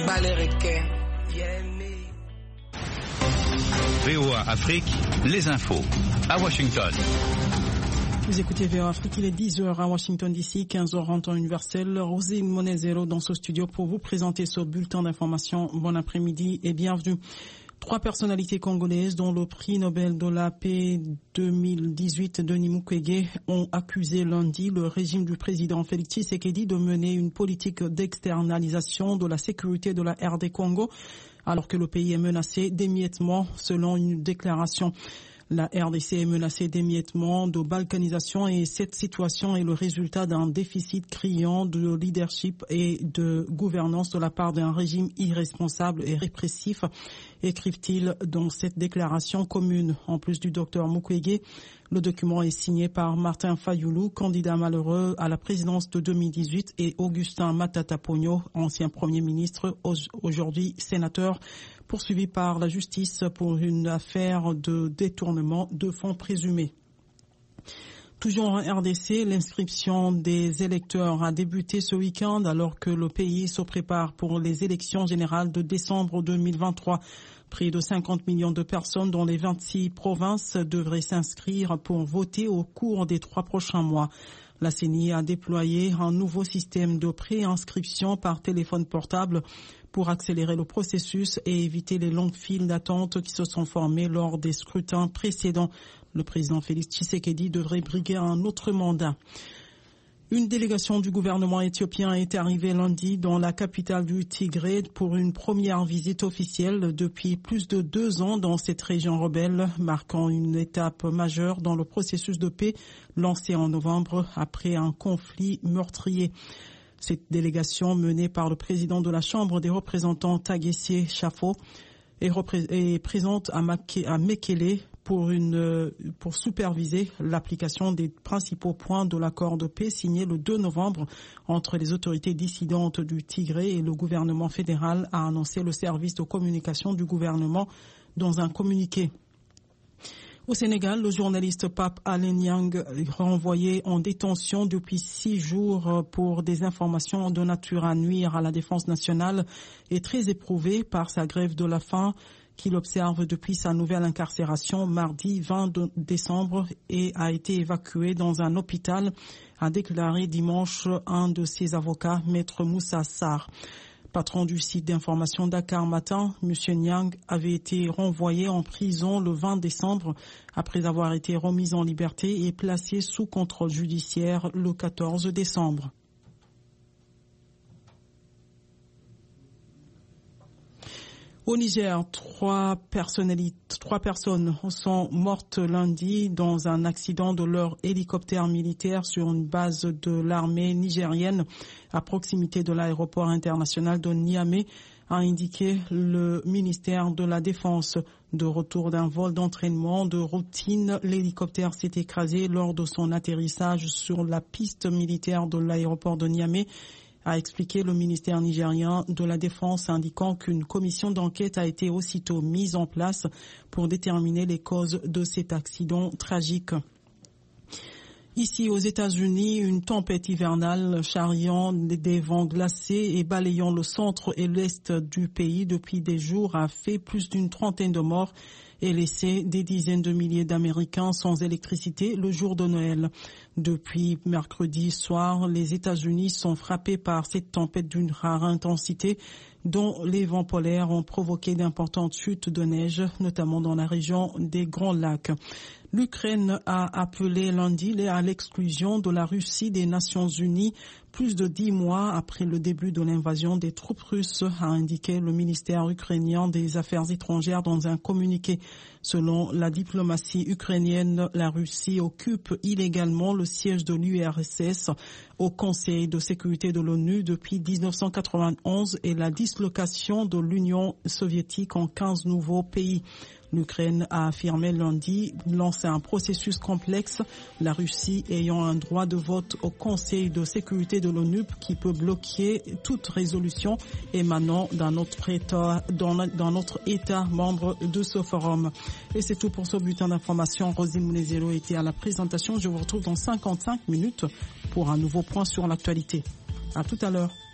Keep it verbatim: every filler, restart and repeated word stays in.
V O A Afrique, les infos, à Washington. Vous écoutez V O A Afrique, il est dix heures à Washington D C, quinze heures en temps universel. Rosine Monezero dans ce studio pour vous présenter ce bulletin d'information. Bon après-midi et bienvenue. Trois personnalités congolaises, dont le prix Nobel de la paix deux mille dix-huit, Denis Mukwege, ont accusé lundi le régime du président Félix Tshisekedi de mener une politique d'externalisation de la sécurité de la R D Congo, alors que le pays est menacé d'émiettement, selon une déclaration. La R D C est menacée d'émiettement, de balkanisation, et cette situation est le résultat d'un déficit criant de leadership et de gouvernance de la part d'un régime irresponsable et répressif, écrivent-ils dans cette déclaration commune. En plus du docteur Mukwege, le document est signé par Martin Fayulu, candidat malheureux à la présidence de deux mille dix-huit, et Augustin Matata Ponyo, ancien Premier ministre, aujourd'hui sénateur, poursuivi par la justice pour une affaire de détournement de fonds présumés. Toujours en R D C, l'inscription des électeurs a débuté ce week-end alors que le pays se prépare pour les élections générales de décembre deux mille vingt-trois. Près de cinquante millions de personnes dans les vingt-six provinces devraient s'inscrire pour voter au cours des trois prochains mois. La C E N I a déployé un nouveau système de pré-inscription par téléphone portable pour accélérer le processus et éviter les longues files d'attente qui se sont formées lors des scrutins précédents. Le président Félix Tshisekedi devrait briguer un autre mandat. Une délégation du gouvernement éthiopien est arrivée lundi dans la capitale du Tigré pour une première visite officielle depuis plus de deux ans dans cette région rebelle, marquant une étape majeure dans le processus de paix lancé en novembre après un conflit meurtrier. Cette délégation, menée par le président de la Chambre des représentants Tagessie Chafo, est, repré- est présente à, Make- à Mekele pour, une, pour superviser l'application des principaux points de l'accord de paix signé le deux novembre entre les autorités dissidentes du Tigré et le gouvernement fédéral, a annoncé le service de communication du gouvernement dans un communiqué. Au Sénégal, le journaliste Pape Alé Niang, renvoyé en détention depuis six jours pour des informations de nature à nuire à la défense nationale, est très éprouvé par sa grève de la faim qu'il observe depuis sa nouvelle incarcération mardi vingt décembre et a été évacué dans un hôpital, a déclaré dimanche un de ses avocats, Maître Moussa Sarr. Patron du site d'information Dakar Matin, M. Niang avait été renvoyé en prison le vingt décembre après avoir été remis en liberté et placé sous contrôle judiciaire le quatorze décembre. Au Niger, trois, trois personnes sont mortes lundi dans un accident de leur hélicoptère militaire sur une base de l'armée nigérienne à proximité de l'aéroport international de Niamey, a indiqué le ministère de la Défense. De retour d'un vol d'entraînement de routine, l'hélicoptère s'est écrasé lors de son atterrissage sur la piste militaire de l'aéroport de Niamey, a expliqué le ministère nigérien de la Défense, indiquant qu'une commission d'enquête a été aussitôt mise en place pour déterminer les causes de cet accident tragique. Ici, aux États-Unis, une tempête hivernale charriant des vents glacés et balayant le centre et l'est du pays depuis des jours a fait plus d'une trentaine de morts et laissé des dizaines de milliers d'Américains sans électricité le jour de Noël. Depuis mercredi soir, les États-Unis sont frappés par cette tempête d'une rare intensité dont les vents polaires ont provoqué d'importantes chutes de neige, notamment dans la région des Grands Lacs. L'Ukraine a appelé lundi à l'exclusion de la Russie des Nations Unies plus de dix mois après le début de l'invasion des troupes russes, a indiqué le ministère ukrainien des Affaires étrangères dans un communiqué. Selon la diplomatie ukrainienne, la Russie occupe illégalement le siège de l'U R S S au Conseil de sécurité de l'ONU depuis dix-neuf cent quatre-vingt-onze et la dislocation de l'Union soviétique en quinze nouveaux pays. L'Ukraine a affirmé lundi lancer un processus complexe, la Russie ayant un droit de vote au Conseil de sécurité de l'ONU qui peut bloquer toute résolution émanant d'un autre État, d'un autre État membre de ce forum. Et c'est tout pour ce bulletin d'information. Rosine Mounezelo était à la présentation. Je vous retrouve dans cinquante-cinq minutes pour un nouveau point sur l'actualité. À tout à l'heure.